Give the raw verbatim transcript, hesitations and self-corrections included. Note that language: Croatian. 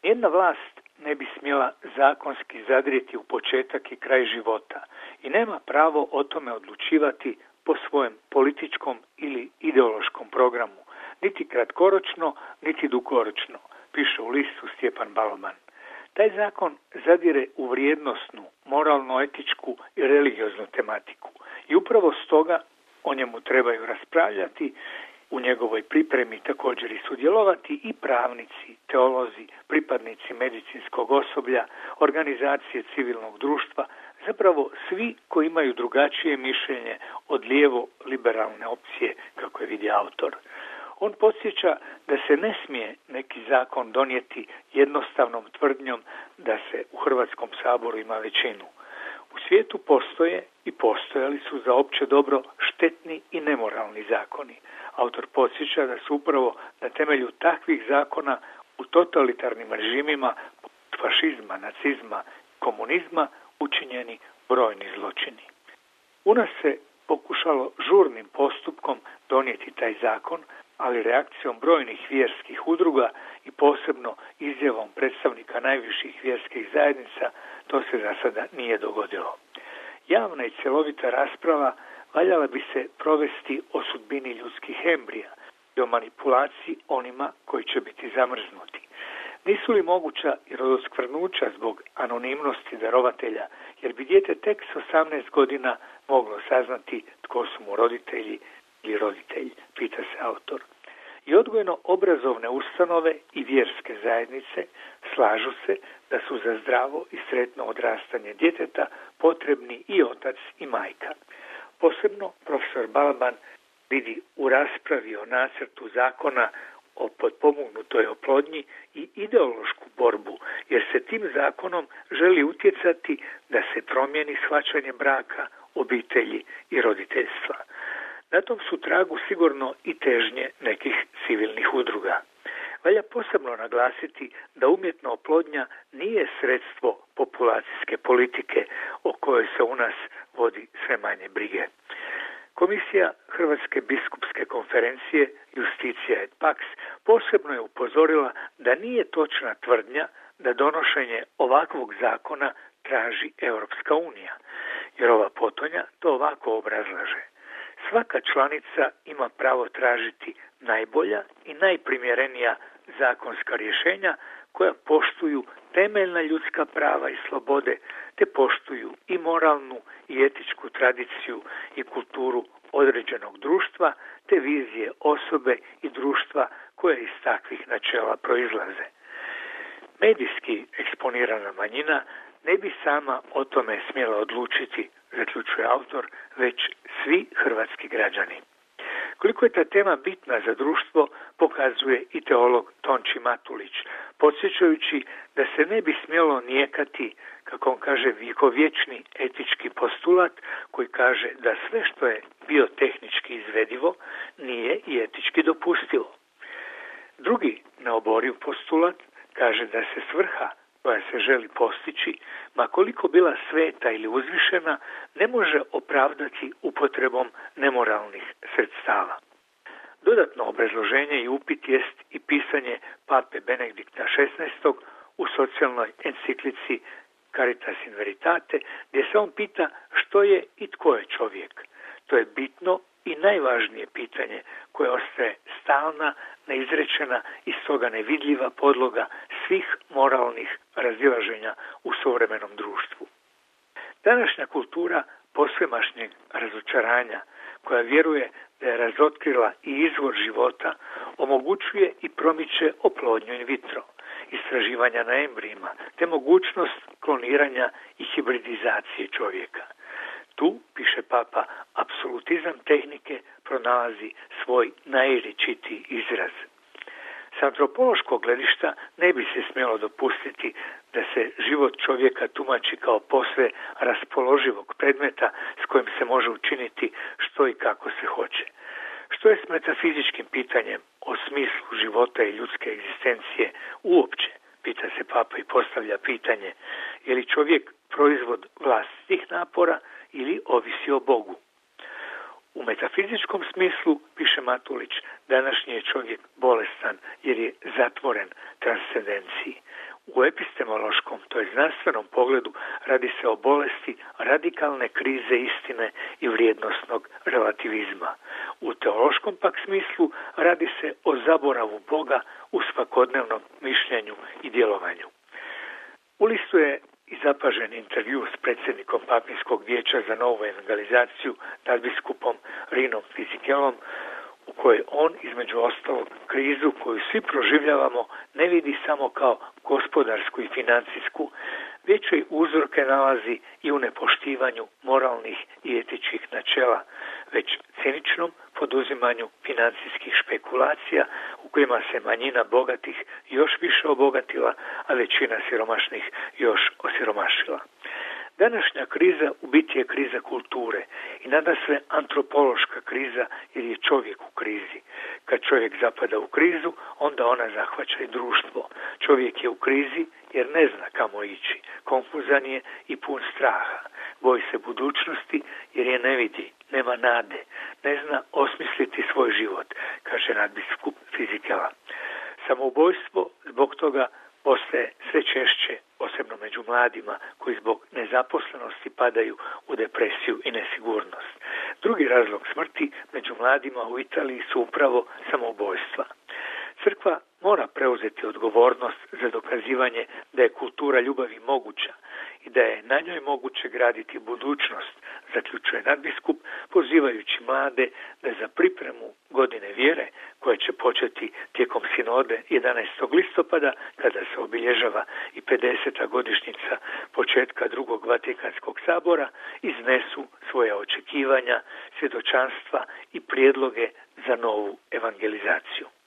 Nijedna vlast ne bi smjela zakonski zadrijeti u početak i kraj života i nema pravo o tome odlučivati po svojem političkom ili ideološkom programu, niti kratkoročno, niti dugoročno, piše u listu Stjepan Baloban. Taj zakon zadire u vrijednosnu, moralno-etičku i religioznu tematiku i upravo stoga o njemu trebaju raspravljati, u njegovoj pripremi također i sudjelovati i pravnici, teolozi, pripadnici medicinskog osoblja, organizacije civilnog društva, zapravo svi koji imaju drugačije mišljenje od lijevo-liberalne opcije, kako je vidi autor. On podsjeća da se ne smije neki zakon donijeti jednostavnom tvrdnjom da se u Hrvatskom saboru ima većinu. U svijetu postoje i postojali su za opće dobro štetni i nemoralni zakoni. Autor podsjeća da su upravo na temelju takvih zakona u totalitarnim režimima fašizma, nacizma, komunizma učinjeni brojni zločini. U nas se pokušalo žurnim postupkom donijeti taj zakon, ali reakcijom brojnih vjerskih udruga i posebno izjavom predstavnika najviših vjerskih zajednica to se za sada nije dogodilo. Javna i cjelovita rasprava valjala bi se provesti o sudbini ljudskih embrija i o manipulaciji onima koji će biti zamrznuti. Nisu li moguća i rodoskvrnuća zbog anonimnosti darovatelja, jer bi dijete tek s osamnaest godina moglo saznati tko su mu roditelji ili roditelji, pita se autor. I odgojno-obrazovne ustanove i vjerske zajednice slažu se da su za zdravo i sretno odrastanje djeteta potrebni i otac i majka. Posebno profesor Balaban vidi u raspravi o nacrtu zakona o potpomognutoj oplodnji i ideološku borbu, jer se tim zakonom želi utjecati da se promijeni shvaćanje braka, obitelji i roditeljstva. Na tom su tragu sigurno i težnje nekih civilnih udruga. Valja posebno naglasiti da umjetna oplodnja nije sredstvo populacijske politike o kojoj se u nas vodi sve manje brige. Komisija Hrvatske biskupske konferencije Justitia et Pax posebno je upozorila da nije točna tvrdnja da donošenje ovakvog zakona traži Europska unija, jer ova potonja to ovako obrazlaže. Svaka članica ima pravo tražiti najbolja i najprimjerenija zakonska rješenja koja poštuju temeljna ljudska prava i slobode, te poštuju i moralnu i etičku tradiciju i kulturu određenog društva, te vizije osobe i društva koje iz takvih načela proizlaze. Medijski eksponirana manjina ne bi sama o tome smjela odlučiti, zaključuje autor, već svi hrvatski građani. Koliko je ta tema bitna za društvo, pokazuje i teolog Tonči Matulić, podsjećajući da se ne bi smjelo nijekati, kako on kaže, vjekovječni etički postulat koji kaže da sve što je biotehnički izvedivo nije i etički dopustivo. Drugi neoboriv postulat kaže da se svrha koja se želi postići, ma koliko bila sveta ili uzvišena, ne može opravdati upotrebom nemoralnih sredstava. Dodatno obrazloženje i upit jest i pisanje pape Benedikta šesnaestog u socijalnoj enciklici Caritas in Veritate, gdje se on pita što je i tko je čovjek. To je bitno i najvažnije pitanje koje ostaje stalna, neizrečena i stoga nevidljiva podloga svih moralnih razilaženja u suvremenom društvu. Današnja kultura posvemašnjeg razočaranja, koja vjeruje da je razotkrila i izvor života, omogućuje i promiče oplodnju in vitro, istraživanja na embrijima, te mogućnost kloniranja i hibridizacije čovjeka. Tu, piše papa, apsolutizam tehnike pronalazi svoj najričitiji izraz. S antropološkog gledišta ne bi se smjelo dopustiti da se život čovjeka tumači kao posve raspoloživog predmeta s kojim se može učiniti što i kako se hoće. Što je s metafizičkim pitanjem o smislu života i ljudske egzistencije uopće, pita se papa i postavlja pitanje, je li čovjek proizvod vlastitih napora ili ovisi o Bogu. U metafizičkom smislu, piše Matulić, današnji je čovjek bolestan jer je zatvoren transcendenciji. U epistemološkom, to je znanstvenom pogledu, radi se o bolesti radikalne krize istine i vrijednosnog relativizma. U teološkom pak smislu radi se o zaboravu Boga u svakodnevnom mišljenju i djelovanju. U listu je i zapažen intervju s predsjednikom Papinskog vijeća za novu evangelizaciju, nadbiskupom Rinom Fizikelom, u kojoj on, između ostalog, krizu koju svi proživljavamo ne vidi samo kao gospodarsku i financijsku, već i uzroke nalazi i u nepoštivanju moralnih i etičkih načela, već ciničnom poduzimanju financijskih špekulacija u kojima se manjina bogatih još više obogatila, a većina siromašnih još osiromašila. Današnja kriza u biti je kriza kulture i nadasve antropološka kriza jer je čovjek u krizi. Kad čovjek zapada u krizu, onda ona zahvaća i društvo. Čovjek je u krizi jer ne zna kamo ići, konfuzan je i pun straha. Boji se budućnosti jer je ne vidi, nema nade, ne zna osmisliti svoj život, kaže nadbiskup Fizikela. Samoubojstvo zbog toga postaje sve češće, posebno među mladima koji zbog nezaposlenosti padaju u depresiju i nesigurnost. Drugi razlog smrti među mladima u Italiji su upravo samoubojstva. Crkva mora preuzeti odgovornost za dokazivanje da je kultura ljubavi moguća i da je na njoj moguće graditi budućnost, zaključuje nadbiskup, pozivajući mlade da za pripremu godine vjere, koja će početi tijekom sinode jedanaestog listopada, kada se obilježava i pedeseta godišnjica početka drugog Vatikanskog sabora, iznesu svoja očekivanja, svjedočanstva i prijedloge za novu evangelizaciju.